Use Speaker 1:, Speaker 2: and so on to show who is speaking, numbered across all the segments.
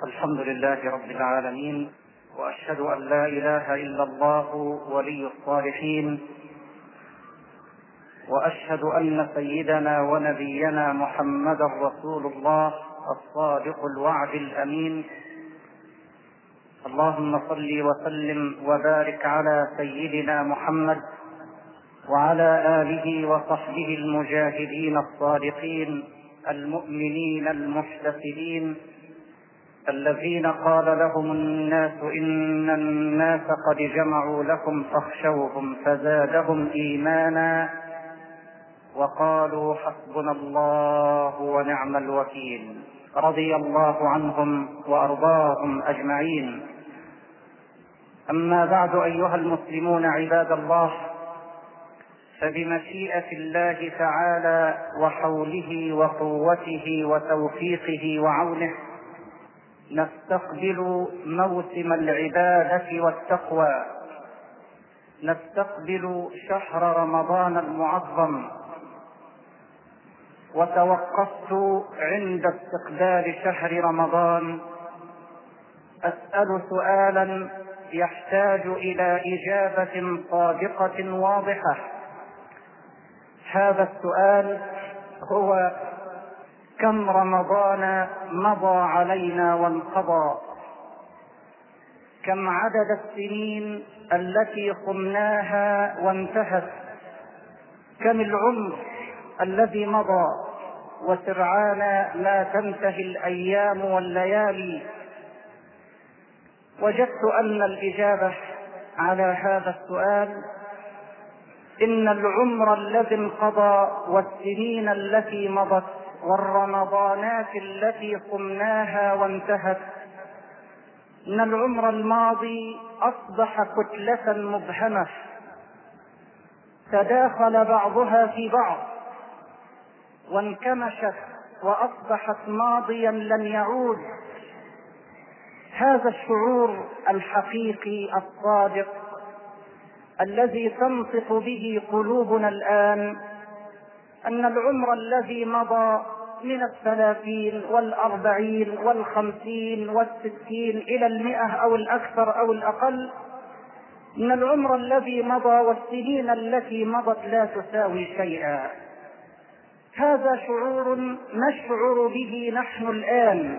Speaker 1: الحمد لله رب العالمين، وأشهد أن لا إله إلا الله ولي الصالحين، وأشهد أن سيدنا ونبينا محمدا رسول الله الصادق الوعد الأمين. اللهم صل وسلم وبارك على سيدنا محمد وعلى آله وصحبه المجاهدين الصادقين المؤمنين المحتسبين الذين قال لهم الناس إن الناس قد جمعوا لكم فاخشوهم فزادهم إيمانا وقالوا حسبنا الله ونعم الوكيل. رضي الله عنهم وأرضاهم أجمعين. أما بعد، أيها المسلمون عباد الله، فبمشيئة الله تعالى وحوله وقوته وتوفيقه وعونه نستقبل موسم العبادة والتقوى، نستقبل شهر رمضان المعظم. وتوقفت عند استقبال شهر رمضان أسأل سؤالا يحتاج إلى إجابة صادقة واضحة. هذا السؤال هو: كم رمضان مضى علينا وانقضى؟ كم عدد السنين التي صمناها وانتهت؟ كم العمر الذي مضى وسرعان لا تنتهي الأيام والليالي؟ وجدت أن الإجابة على هذا السؤال إن العمر الذي انقضى والسنين التي مضت والرمضانات التي صمناها وانتهت، إن العمر الماضي أصبح كتلة مبهمة تداخل بعضها في بعض وانكمشت وأصبحت ماضيا لن يعود. هذا الشعور الحقيقي الصادق الذي تنطق به قلوبنا الآن أن العمر الذي مضى من 30 و40 و50 و60 إلى 100 أو الأكثر أو الأقل، إن العمر الذي مضى والسنين التي مضت لا تساوي شيئا. هذا شعور نشعر به نحن الآن.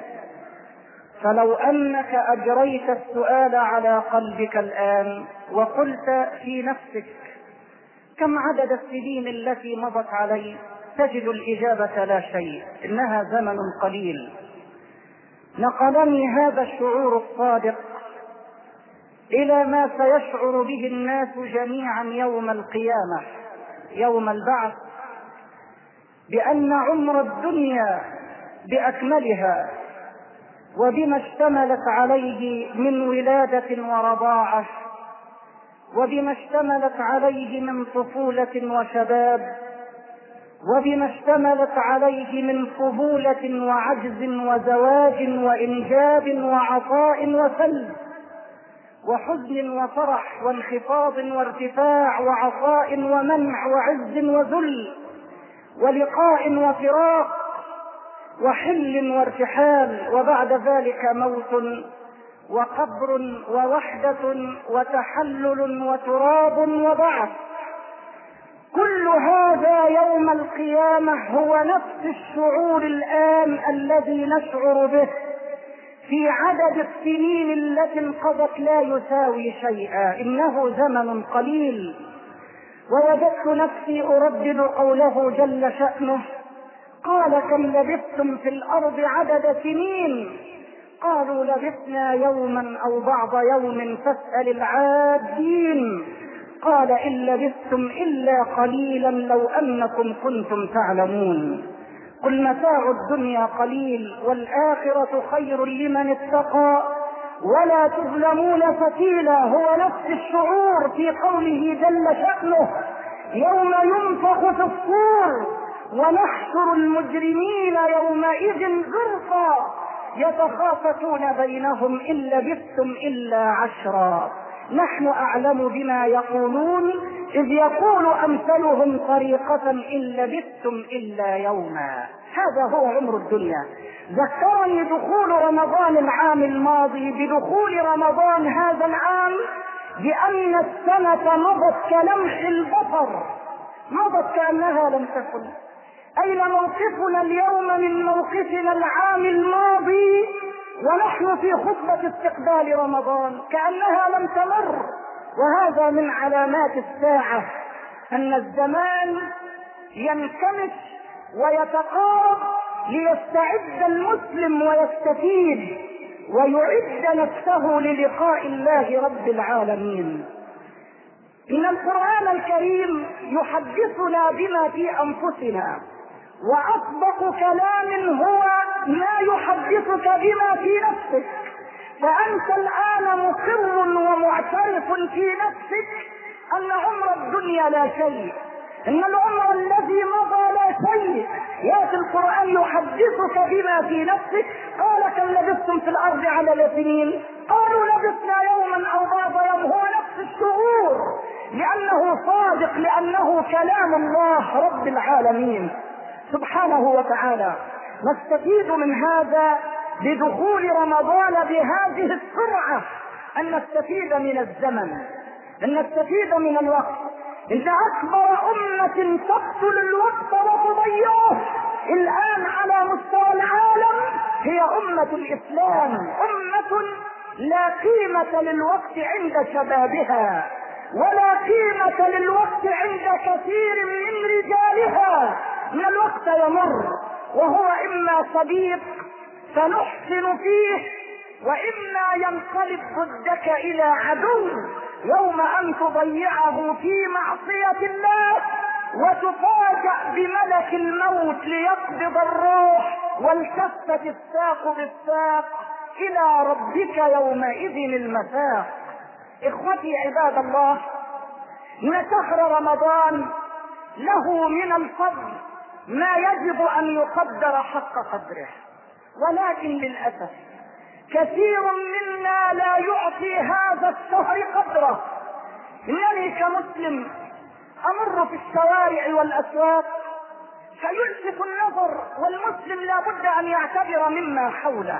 Speaker 1: فلو أنك أجريت السؤال على قلبك الآن وقلت في نفسك كم عدد السنين التي مضت علي، تجد الإجابة لا شيء، إنها زمن قليل. نقلني هذا الشعور الصادق إلى ما سيشعر به الناس جميعا يوم القيامة، يوم البعث، بأن عمر الدنيا بأكملها وبما اشتملت عليه من ولادة ورضاعة، وبما اشتملت عليه من طفولة وشباب، وبما اشتملت عليه من طفولة وعجز وزواج وإنجاب وعطاء وسلب وحزن وفرح وانخفاض وارتفاع وعطاء ومنع وعز وذل ولقاء وفراق وحل وارتحال، وبعد ذلك موت وقبر ووحدة وتحلل وتراب وبعث. كل هذا يوم القيامة هو نفس الشعور الآن الذي نشعر به في عدد السنين التي انقضت لا يساوي شيئا، إنه زمن قليل. ووجدت نفسي أردد قوله جل شأنه: قال كم لبثتم في الأرض عدد سنين؟ قالوا لبثنا يوما أو بعض يوم فاسأل العادين. قال إن لبثتم إلا قليلا لو أنكم كنتم تعلمون. قل متاع الدنيا قليل والآخرة خير لمن اتقى ولا تظلمون فتيلا. هو نفس الشعور في قوله جل شأنه: يوم ينفخ في الصور ونحشر المجرمين يومئذ زرقا يتخافتون بينهم إن لبثتم إلا 10.
Speaker 2: نحن أعلم بما يقولون إذ يقول أمثلهم طريقة إن لبثتم إلا يوما. هذا هو عمر الدنيا. ذكرني دخول رمضان العام الماضي بدخول رمضان هذا العام بأن السنة مضت كلمح البصر، مضت كأنها لم تكن. أين موقفنا اليوم من موقفنا العام الماضي ونحن في خطبة استقبال رمضان كأنها لم تمر؟ وهذا من علامات الساعة، أن الزمان ينكمش ويتقارب ليستعد المسلم ويستفيد ويعد نفسه للقاء الله رب العالمين. إن القرآن الكريم يحدثنا بما في أنفسنا، وأصدق كلام هو ما يحدثك بما في نفسك. فأنت الآن مقر ومعترف في نفسك أن عمر الدنيا لا شيء، إن العمر الذي مضى لا شيء. يأتي القرآن يحدثك بما في نفسك. قال كم لبثتم في الأرض عدد سنين؟ قالوا لبثنا يوما أو بعض يوم. هو نفس الشعور، لأنه صادق، لأنه كلام الله رب العالمين سبحانه وتعالى. نستفيد من هذا بدخول رمضان بهذه السرعة، أن نستفيد من الزمن، أن نستفيد من الوقت. إذا أكبر أمة تقتل الوقت وتضيعه الآن على مستوى العالم هي أمة الإسلام، أمة لا قيمة للوقت عند شبابها، ولا قيمة للوقت عند كثير من رجالها. من الوقت يمر وهو إما صديق سنحسن فيه، وإما ينقلب ضدك إلى عدو يوم أن تضيعه في معصية الله وتفاجأ بملك الموت ليقبض الروح، والتفت الساق بالساق إلى ربك يومئذ المساق. إخوتي عباد الله، إن شهر رمضان له من الفضل ما يجب أن يقدر حق قدره، ولكن للأسف كثير منا لا يعطي هذا الشهر قدره. إنني كمسلم أمر في الشوارع والأسواق فيلفت النظر، والمسلم لا بد أن يعتبر مما حوله.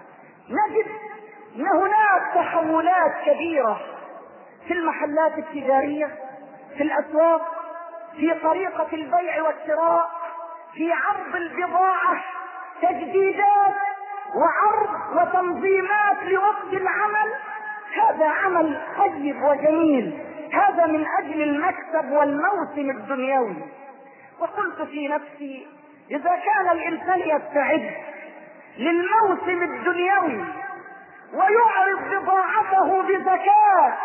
Speaker 2: نجد أن هناك تحولات كبيرة في المحلات التجارية، في الأسواق، في طريقة البيع والشراء، في عرض البضاعة، تجديدات وعرض وتنظيمات لوقت العمل. هذا عمل طيب وجميل، هذا من أجل المكسب والموسم الدنيوي. وقلت في نفسي إذا كان الإنسان يستعد للموسم الدنيوي ويعرض بضاعته بذكاء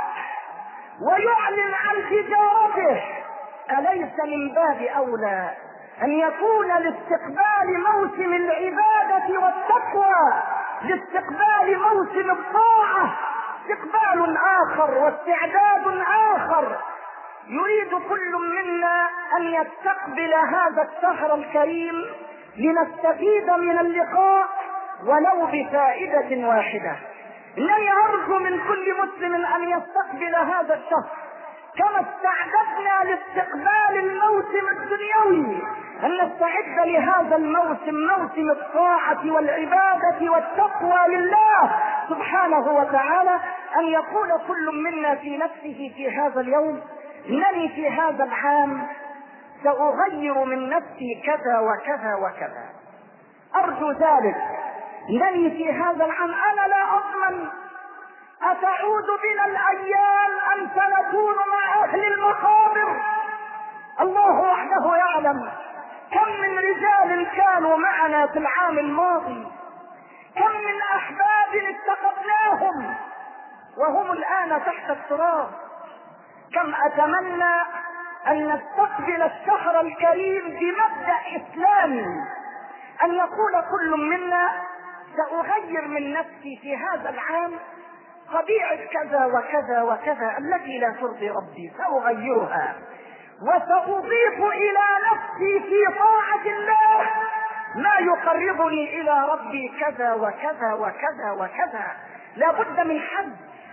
Speaker 2: ويعلن عن تجارته، أليس من باب أولى أن يكون لاستقبال موسم العبادة والتقوى، لاستقبال موسم الطاعة استقبال آخر واستعداد آخر؟ يريد كل منا أن يستقبل هذا الشهر الكريم لنستفيد من اللقاء ولو بفائدة واحدة. إنني أرجو من كل مسلم أن يستقبل هذا الشهر كما استعددنا لاستقبال الموسم الدنيوي، أن نستعد لهذا الموسم، موسم الطاعة والعبادة والتقوى لله سبحانه وتعالى. أن يقول كل منا في نفسه في هذا اليوم إنني في هذا العام سأغير من نفسي كذا وكذا وكذا. أرجو ذلك. إنني في هذا العام أنا لا أضمن أتعود بنا الأيام أم سنكون مع أهل المقابر. الله وحده يعلم كم من رجال كانوا معنا في العام الماضي، كم من أحباب اتقدناهم وهم الآن تحت التراب. كم أتمنى أن نستقبل الشهر الكريم بمبدأ إسلامي، أن يقول كل منا سأغير من نفسي في هذا العام طبيعة كذا وكذا وكذا التي لا ترضي ربي سأغيرها، وسأضيف إلى نفسي في طاعة الله ما يقربني إلى ربي كذا وكذا وكذا وكذا. لا بد من حد،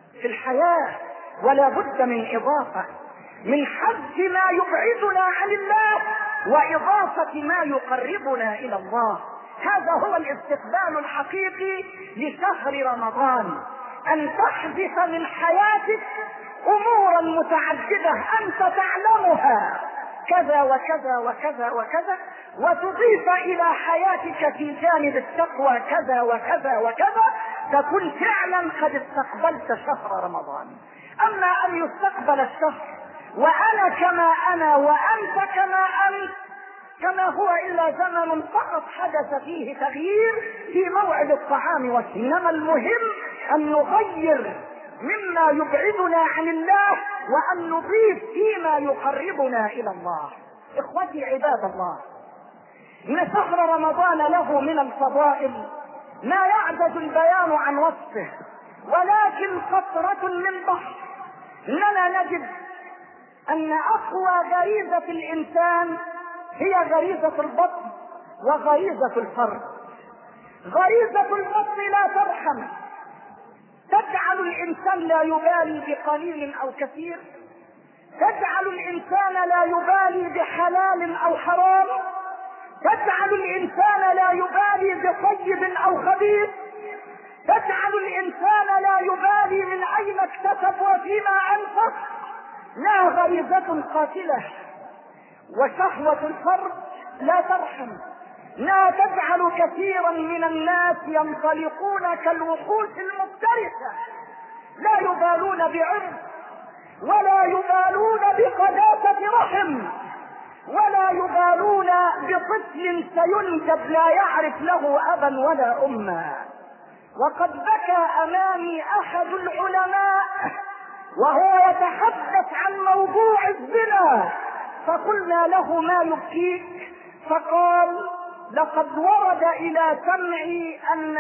Speaker 2: في الحياة، ولا بد من إضافة، من حذف ما يبعدنا عن الله وإضافة ما يقربنا إلى الله. هذا هو الاستقبال الحقيقي لشهر رمضان، أن تحذف من حياتك أمورا متعددة أنت تعلمها كذا وكذا وكذا وكذا، وتضيف إلى حياتك في جانب التقوى كذا وكذا وكذا، تكون فعلا قد استقبلت شهر رمضان. أما أن يستقبل الشهر وأنا كما أنا وأنت كما أنت، كما هو إلا زمن فقط حدث فيه تغيير في موعد الطعام والشراب، إنما المهم أن نغير مما يبعدنا عن الله وأن نضيف فيما يقربنا إلى الله. إخوتي عباد الله، إن شهر رمضان له من الفضائل ما يعجز البيان عن وصفه، ولكن قطرة من بحر. إننا نجد أن أقوى غريزة الإنسان هي غريزة البطن وغريزة الفرد. غريزة البطن لا ترحم، تجعل الإنسان لا يبالي بقليل أو كثير، تجعل الإنسان لا يبالي بحلال أو حرام، تجعل الإنسان لا يبالي بطيب أو خبيث، تجعل الإنسان لا يبالي من أين اكتسب وفيما أنفق. لا غريزة قاتلة. وشهوة الفرد لا ترحم، لا تجعل كثيرا من الناس ينطلقون كالوحوش المفترسة، لا يبالون بعرض، ولا يبالون بقداسة رحم، ولا يبالون بطفل سينجب لا يعرف له أبا ولا أما. وقد بكى أمامي أحد العلماء وهو يتحدث عن موضوع الزنا، فقلنا له ما يبكيك؟ فقال لقد ورد إلى سمعي أن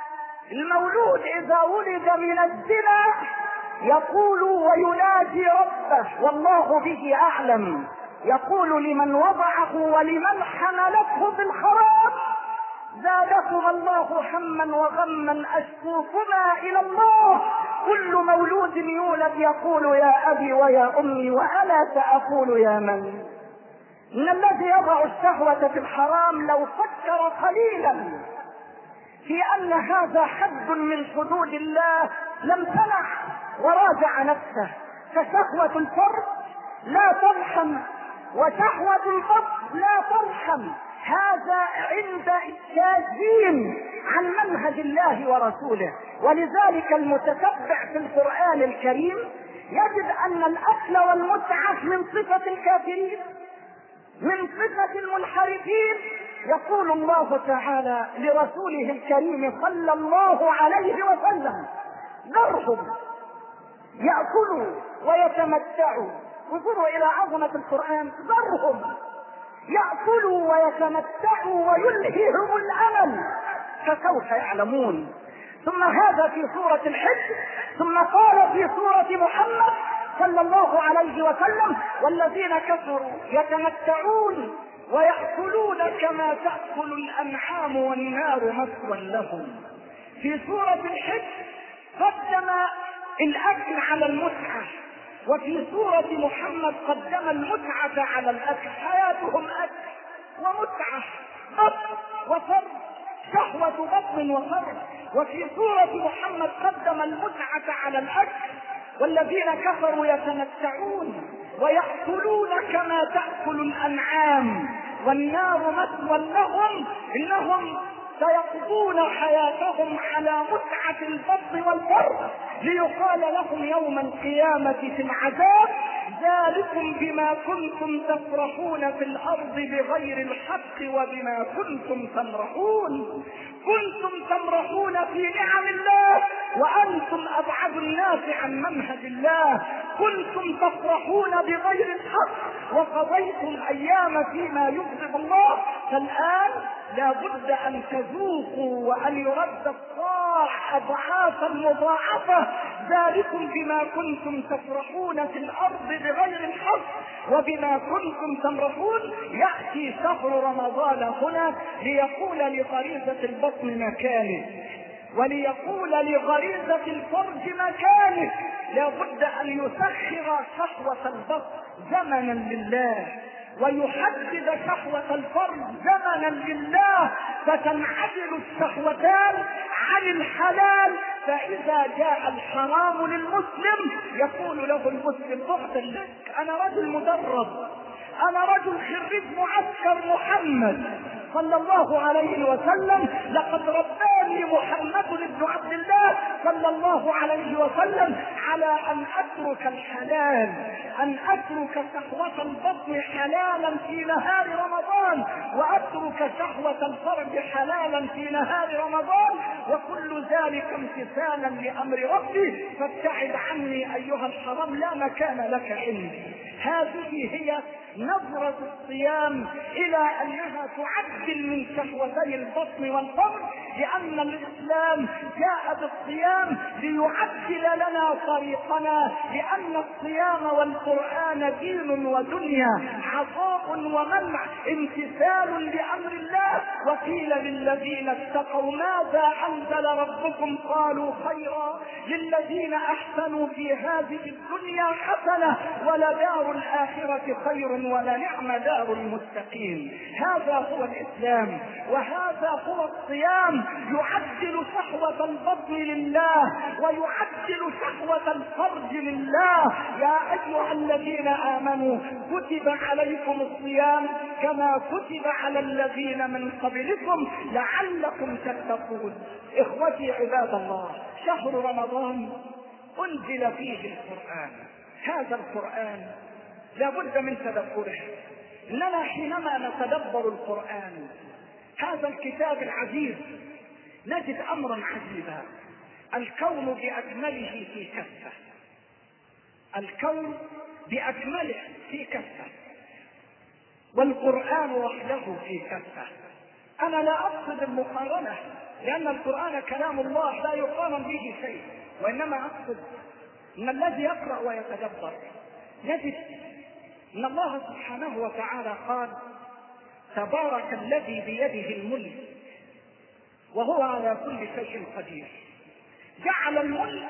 Speaker 2: المولود إذا ولد من الزنا يقول وينادي ربه والله به أعلم، يقول لمن وضعه ولمن حملته بالخراب زادكم الله حما وغما أشكوكما إلى الله. كل مولود يولد يقول يا أبي ويا أمي وأنا سأقول يا من. إن الذي يضع الشهوة في الحرام لو فكر قليلا في أن هذا حد من حدود الله لم تنح وراجع نفسه. فشهوة الفرد لا ترحم وشهوة البطن لا ترحم. هذا عند الشاذين عن منهج الله ورسوله. ولذلك المتتبع في القرآن الكريم يجد أن الأكل والمتعة من صفة الكافرين، من صفة المنحرفين. يقول الله تعالى لرسوله الكريم صلى الله عليه وسلم ذرهم يأكلوا ويتمتعوا. انظروا إلى عظمة القرآن، ذرهم يأكلوا ويتمتعوا ويلههم الأمل فسوف يعلمون. ثم هذا في سورة الحج، ثم قال في سورة محمد صلى الله عليه وسلم والذين كفروا يتمتعون ويأكلون كما تأكل الأنعام والنار مثوى لهم. في سورة الحج قدم الأكل على المتعة، وفي سورة محمد قدم المتعة على الأكل. حياتهم أكل ومتعة، بطن وفرد، شهوة بطن وفرد. وفي سورة محمد قدم المتعة على الأكل. والذين كفروا يتمتعون ويأكلون كما تأكل الأنعام والنار مثوى لهم. إنهم سيقضون حياتهم على متعة البطن والفرد ليقال لهم يوم القيامة في العذاب ذلكم بما كنتم تفرحون في الأرض بغير الحق وبما كنتم تمرحون. كنتم تمرحون في نعم الله وأنتم أبعد الناس عن منهج الله. كنتم تفرحون بغير الحق وقضيتم أيام فيما يغضب الله. فالآن لا بد أن تذوقوا وأن يرد الصاع أضعافا مضاعفة. ذلكم بما كنتم تفرحون في الأرض بغير الحق وبما كنتم تمرحون. يأتي شهر رمضان هنا ليقول لغريزة البطن مكانه، وليقول لغريزة الفرج مكانه، لذلك لابد أن يسخر شهوة البطن زمنا لله، ويحدد شهوة الفرج زمنا لله، فتنعدل الشهوتان عن الحلال. فإذا جاء الحرام للمسلم يقول له المسلم بعدا لك، أنا رجل مدرب، أنا رجل خريج معسكر محمد صلى الله عليه وسلم، لقد رباني محمد بن عبد الله صلى الله عليه وسلم على أن أترك الحلال، أن أترك شهوة البطن حلالا في نهار رمضان، وأترك شهوة الفرج حلالا في نهار رمضان، وكل ذلك امتثالا لأمر ربي. فابتعد عني أيها الحرام، لا مكان لك عندي. هذه هي نظرة الصيام إلى أنها تعدل من شهوتي البطن والفرج، لأن الإسلام جاء بالصيام ليعدل لنا طريقنا، لأن الصيام والقرآن دين ودنيا، عطاء ومنع، امتثال لأمر الله. وقيل للذين اتقوا ماذا أنزل ربكم؟ قالوا خيرا، للذين أحسنوا في هذه الدنيا حسنة، ولدار الآخرة خير، ولنعم دار المتقين. هذا هو الإسلام، وهذا هو الصيام، يعدل شهوة البطن لله، ويعدل شهوة الفرج لله. يا أيها الذين آمنوا كتب عليكم الصيام كما كتب على الذين من قبلكم لعلكم تتقون. إخوتي عباد الله، شهر رمضان أنزل فيه القرآن. هذا القرآن لابد من تدبره. إننا حينما نتدبر القرآن، هذا الكتاب العزيز، نجد أمرا عجيبا. الكون بأكمله في كفة، الكون بأكمله في كفة، والقرآن وحده في كفة. أنا لا أقصد المقارنة، لأن القرآن كلام الله لا يقارن به شيء، وإنما أقصد أن الذي يقرأ ويتدبر يجد أن الله سبحانه وتعالى قال: تبارك الذي بيده الملك وهو على كل شيء قدير. جعل الملك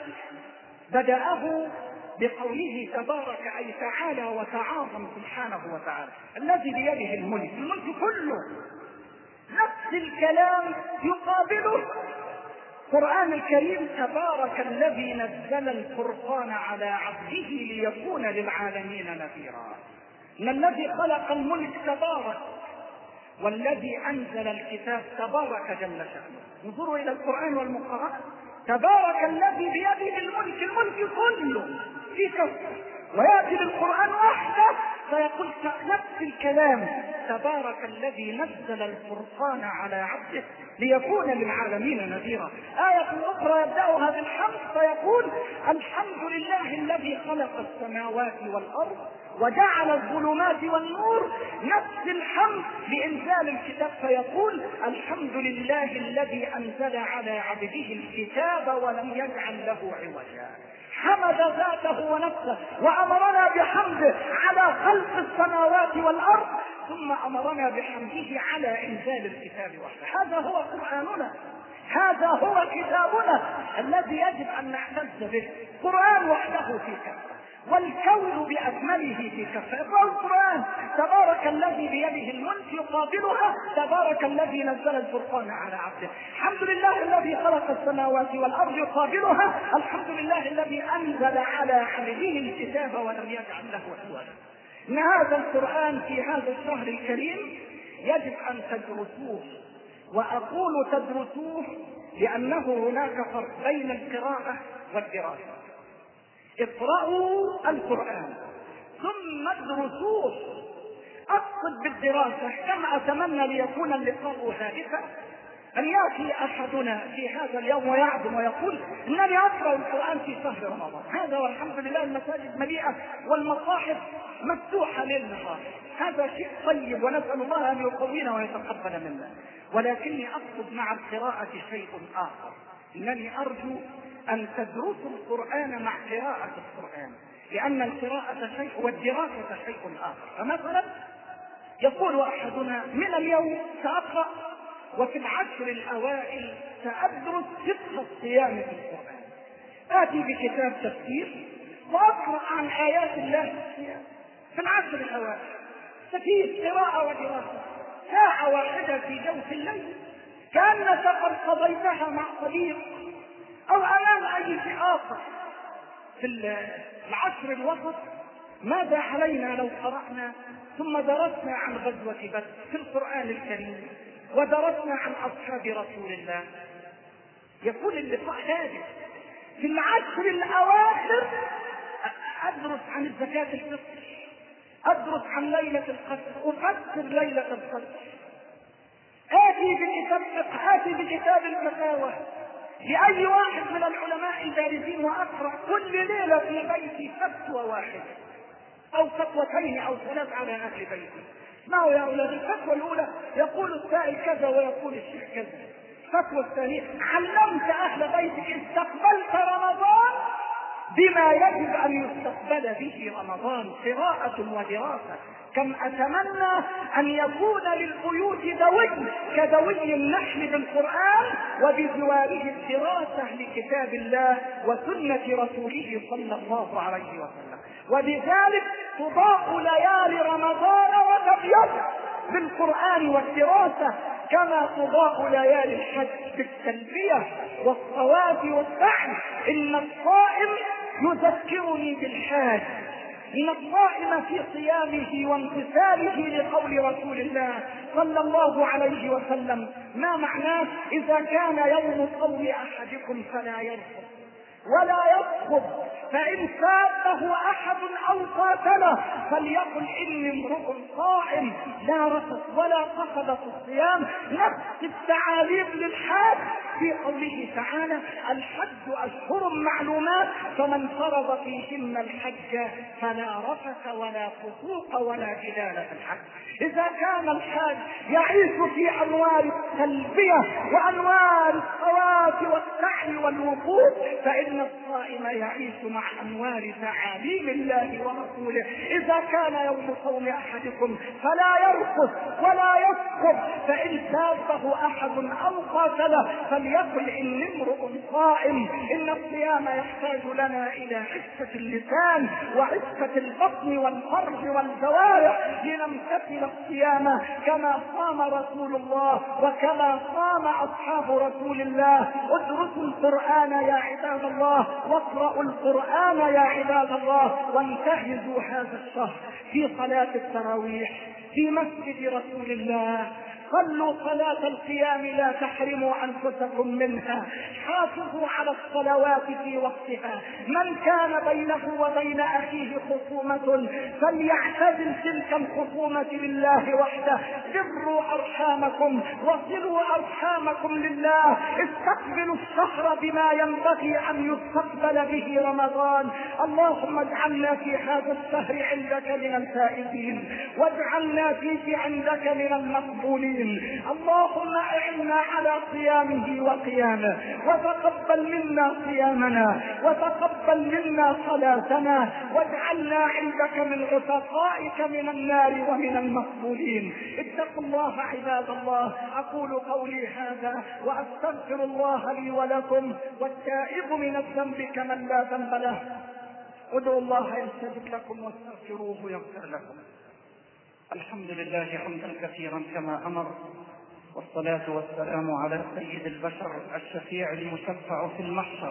Speaker 2: بدأه بقوله تبارك، أي تعالى وتعاظم سبحانه وتعالى، الذي بيده الملك، الملك كله. نفس الكلام يقابله القرآن الكريم: تبارك الذي نزل الفرقان على عبده ليكون للعالمين نذيرا. ان الذي خلق الملك تبارك، والذي انزل الكتاب تبارك جل شأنه. انظروا الى القرآن والمقارنة: تبارك الذي بيده الملك، الملك كله في كفه، ويأتي بالقرآن وحده فيقول نفس الكلام: تبارك الذي نزل الفرقان على عبده ليكون للعالمين نذيرا. آية أخرى يبدأها بالحمد فيقول: الحمد لله الذي خلق السماوات والأرض وجعل الظلمات والنور. نفس الحمد لإنزال الكتاب فيقول: الحمد لله الذي أنزل على عبده الكتاب ولم يجعل له عوجا. حمد ذاته ونفسه، وأمرنا بحمده على خلق السماوات والأرض، ثم أمرنا بحمده على إنزال الكتاب وحده. هذا هو قرآننا، هذا هو كتابنا الذي يجب أن نعتز به. قرآن وحده في كفة، والكون بأكمله في كفة. اقرأوا القرآن: تبارك الذي بيده الملك، يقابلها تبارك الذي نزل الفرقان على عبده. الحمد لله الذي خلق السماوات والأرض، يقابلها الحمد لله الذي أنزل على عبده الكتاب ولم يجعل له عوجا. إن هذا القرآن في هذا الشهر الكريم يجب أن تدرسوه، وأقول تدرسوه لأنه هناك فرق بين القراءة والدراسة. اقرأوا القرآن ثم ادرسوه. أقصد بالدراسة كما أتمنى ليكون اللقاء هادفا، أن يأتي أحدنا في هذا اليوم ويعزم ويقول: إنني أقرأ القرآن في شهر رمضان. هذا والحمد لله المساجد مليئة والمصاحف مفتوحة ليل نهار، هذا شيء طيب، ونسأل الله أن يقوينا ويتقبل منا. ولكني أقصد مع القراءة شيء آخر. إنني أرجو أن تدرسوا القرآن مع قراءة القرآن، لأن القراءة شيء والدراسة شيء آخر. فمثلا يقول أحدنا: من اليوم سأقرأ، وفي العشر الأوائل سأدرس فقه الصيام في القرآن. آتي بكتاب تفسير وأقرأ عن آيات الله في العشر الأواخر، تفسير قراءة ودراسة، ساعة واحدة في جوف الليل، كأنك قد قضيتها مع صديق أو أمام أي آخر. في العشر الوسط ماذا علينا لو قرأنا ثم درسنا عن غزوة بدر في القرآن الكريم ودرسنا عن أصحاب رسول الله؟ يكون اللقاء هادئ. في العشر الأواخر أدرس عن الزكاة الفطر، أدرس عن ليلة القدر، أفسر ليلة القدر، آتي بكتاب فقه، آتي بكتاب الفتاوى لأي واحد من العلماء البارزين وأقرأ كل ليلة في بيتي فتوى واحدة أو فتوتين أو ثلاث على أهل بيتي. ما هو يا أولاد؟ الفتوى الأولى يقول السائل كذا ويقول الشيخ كذا. الفتوى الثانية علمت أهل بيتك، استقبلت رمضان بما يجب أن يستقبل به رمضان، قراءة ودراسة. كم أتمنى أن يكون للبيوت دوي كدوي النحل بالقرآن وبجواره الدراسة لكتاب الله وسنة رسوله صلى الله عليه وسلم. وبذلك تضاء ليالي رمضان وتبيض بالقرآن والدراسة، كما تضاء ليالي الحج بالتلبية والصلاة والسعي. إن الصائم يذكرني بالحاج، إن الصائم في صيامه وامتثاله لقول رسول الله صلى الله عليه وسلم. ما معناه؟ إذا كان يوم صوم أحدكم فلا يرفث ولا يسخط، فإن سابه أحد أو قاتله فليقل إني امرؤ صائم، لا رفث ولا قصد في الصيام. نفس التعاليم للحاج في قوله تعالى: الحج أشهر معلومات فمن فرض فيهن الحج فلا رفث ولا فسوق ولا جدال في الحج. إذا كان الحاج يعيش في أنوار التلبية وأنوار الصلاة والسعي والوقوف، فإن الصائم يعيش مع أنوار تعاليم الله ورسوله. إذا كان يوم صوم أحدكم فلا يرفث ولا يسخط، فإن سابه أحد أو قاتله فليقل إني امرؤ صائم. إن الصيام يحتاج لنا إلى عفة اللسان وعفة البطن والفرج والجوارح لنمتثل الصيام كما صام رسول الله وكما صام أصحاب رسول الله. ادرسوا القرآن يا عباد الله، واقرأوا القرآن يا عباد الله، وانتهزوا هذا الشهر في صلاة التراويح في مسجد رسول الله. صلوا صلاة القيام لا تحرموا أنفسكم منها، حافظوا على الصلوات في وقتها. من كان بينه وبين أخيه خصومة فليعتزل تلك الخصومة لله وحده. بروا أرحامكم وصلوا أرحامكم لله. استقبلوا الشهر بما ينبغي أن يستقبل به رمضان. اللهم اجعلنا في هذا الشهر عندك من الفائزين، واجعلنا فيه عندك من المقبولين. اللهم اعنا على صيامه وقيامه، وتقبل منا صيامنا وتقبل منا صلاتنا، واجعلنا عندك من عتقائك من النار ومن المقبولين. اتقوا الله عباد الله. اقول قولي هذا واستغفر الله لي ولكم، والتائب من الذنب كمن لا ذنب له. ادعوا الله يستجب لكم واستغفروه يغفر لكم.
Speaker 1: الحمد لله حمدا كثيرا كما أمر، والصلاة والسلام على سيد البشر الشفيع المشفع في المحشر،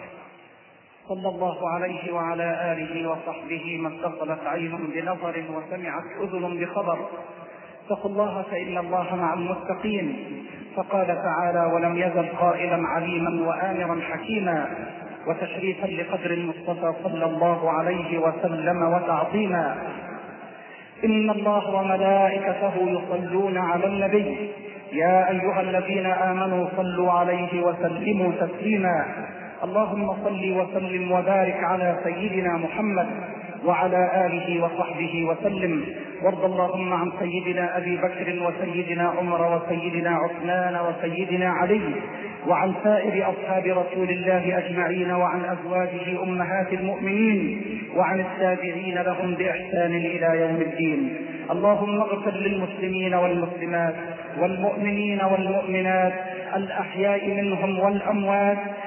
Speaker 1: صلى الله عليه وعلى آله وصحبه. ما اتصلت عين بنظر وسمعت أذن بخبر. اتقوا الله فإن الله مع المتقين. فقال تعالى: ولم يزل قائلا عليما وآمرا حكيما، وتشريفا لقدر المصطفى صلى الله عليه وسلم وتعظيما. إن الله وملائكته يصلون على النبي، يا أيها الذين آمنوا صلوا عليه وسلموا تسليما. اللهم صل وسلم وبارك على سيدنا محمد وعلى آله وصحبه وسلم. وارض اللهم عن سيدنا أبي بكر وسيدنا عمر وسيدنا عثمان وسيدنا علي، وعن سائر أصحاب رسول الله أجمعين، وعن أزواجه أمهات المؤمنين، وعن التابعين لهم بإحسان إلى يوم الدين. اللهم اغفر للمسلمين والمسلمات والمؤمنين والمؤمنات الأحياء منهم والأموات،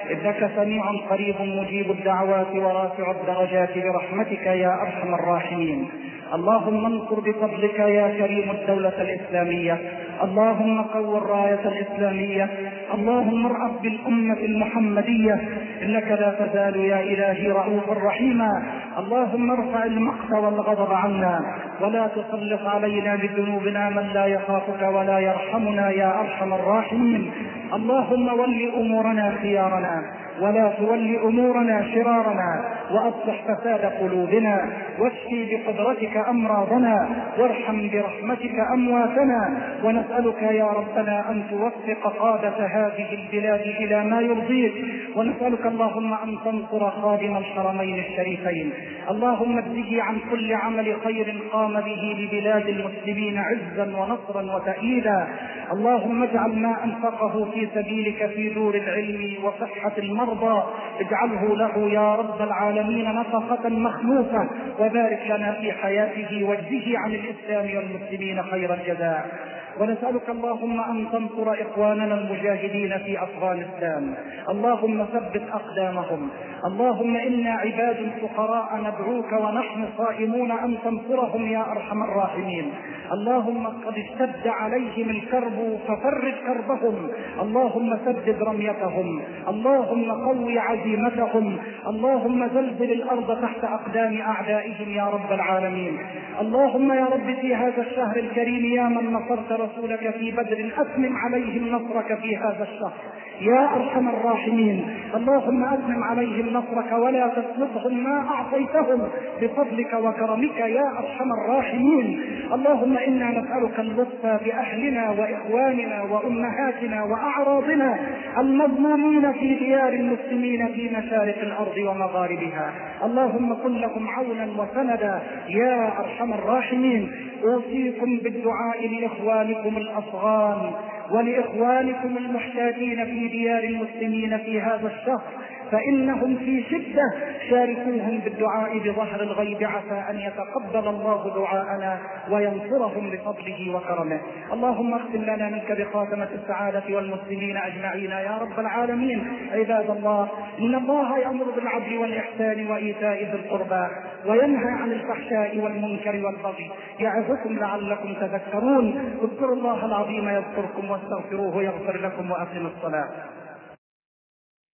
Speaker 1: إنك سميع قريب مجيب الدعوات ورافع الدرجات برحمتك يا أرحم الراحمين. اللهم انصر بفضلك يا كريم الدولة الإسلامية، اللهم قو الراية الإسلامية، اللهم ارأف بالأمة المحمدية، إنك لا تزال يا إلهي رؤوفا رحيما. اللهم ارفع المقت والغضب عنا، ولا تسلط علينا بذنوبنا من لا يخافك ولا يرحمنا يا أرحم الراحمين. اللهم ول أمورنا خيارنا، ولا تول أمورنا شرارنا، وأصلح فساد قلوبنا، واشفي بقدرتك أمراضنا، وارحم برحمتك أمواتنا. ونسألك يا ربنا أن توفق قادة هذه البلاد إلى ما يرضيك، ونسألك اللهم أن تنصر خادم الحرمين الشريفين، اللهم اجزه عن كل عمل خير قام به لبلاد المسلمين عزا ونصرا وتأييدا. اللهم اجعل ما أنفقه في سبيلك في دور العلم وصحة المرضى اجعله له يا رب العالمين نفقة مخلوفة، وبارك لنا في حياته واجزه عن الإسلام والمسلمين خير الجزاء. ونسألك اللهم أن تنصر إخواننا المجاهدين في أفغانستان، اللهم ثبت أقدامهم. اللهم إنا عباد فقراء ندعوك ونحن صائمون أن تنصرهم يا أرحم الراحمين. اللهم قد اشتد عليهم الكرب ففرج كربهم، اللهم سدد رميتهم، اللهم قوي عزيمتهم، اللهم زلزل الأرض تحت أقدام أعدائهم يا رب العالمين. اللهم يا رب في هذا الشهر الكريم يا من نصرت رسولك في بدر أتمم عليهم نصرك في هذا الشهر يا أرحم الراحمين. اللهم أتمم عليهم نصرك ولا تسلطهم ما أعطيتهم بفضلك وكرمك يا أرحم الراحمين. اللهم إنا نسألك اللطف بأهلنا وإخواننا وأمهاتنا وأعراضنا المظلومين في ديار المسلمين في مشارق الأرض ومغاربها. اللهم كن لهم عونا وسندا يا أرحم الراحمين. أوصيكم بالدعاء لإخوانكم الأفغان ولإخوانكم المحتاجين في ديار المسلمين في هذا الشهر، فإنهم في شدة، شاركوهم بالدعاء بظهر الغيب عسى أن يتقبل الله دعاءنا وينصرهم بفضله وكرمه. اللهم اختم لنا منك بخاتمة السعادة والمسلمين أجمعين يا رب العالمين. عباد الله، إن الله يأمر بالعدل والإحسان وإيتاء ذي القربى وينهى عن الفحشاء والمنكر والبغي يعظكم لعلكم تذكرون. اذكروا الله العظيم يذكركم واستغفروه يغفر لكم وأقيموا الصلاة.